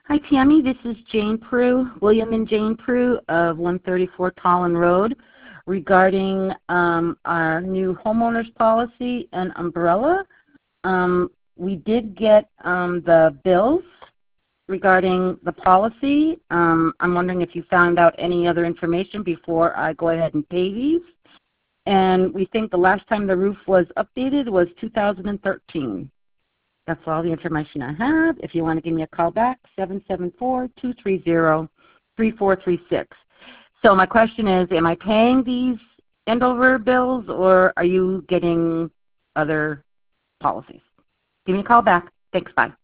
Hi, Tammy. This is Jane Prue, William and Jane Prue of 134 Tolland Road, regarding our new homeowners policy and umbrella. We did get the bills regarding the policy. I'm wondering if you found out any other information before I go ahead and pay these. And we think the last time the roof was updated was 2013. That's all the information I have. If you want to give me a call back, 774-230-3436. So my question is, am I paying these Andover bills, or are you getting other policies? Give me a call back. Thanks. Bye.